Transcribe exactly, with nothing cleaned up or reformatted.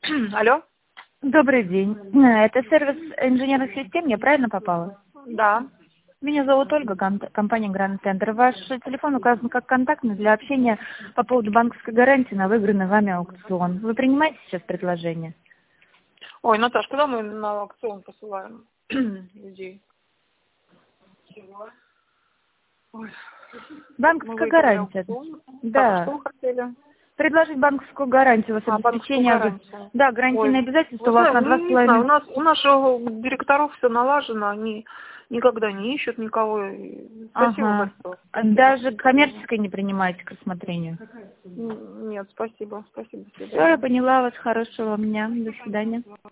Алло? Добрый день. Э, Это сервис инженерных систем, я правильно попала? Да. Меня зовут Ольга, ком- компания Grand Center. Ваш телефон указан как контактный для общения по поводу банковской гарантии на выигранный вами аукцион. Вы принимаете сейчас предложение? Ой, Наташ, куда мы на аукцион посылаем людей? Чего? Ой. Мы Банковская выиграли гарантия. аукцион. Так, а Да. что вы хотели? Предложить банковскую гарантию, у вас А, банковскую обеспечение... об- гарантию. Да, гарантийные Ой, обязательства вы у вас знаете, на два ну с не знаю, у половиной. нас у наших директоров все налажено, они никогда не ищут никого. И Спасибо Ага. большое. Спасибо. Даже коммерческой не принимаете к рассмотрению? Н- Нет, спасибо, спасибо, до Все, я свидания. поняла вас. Хорошего вам дня. До свидания.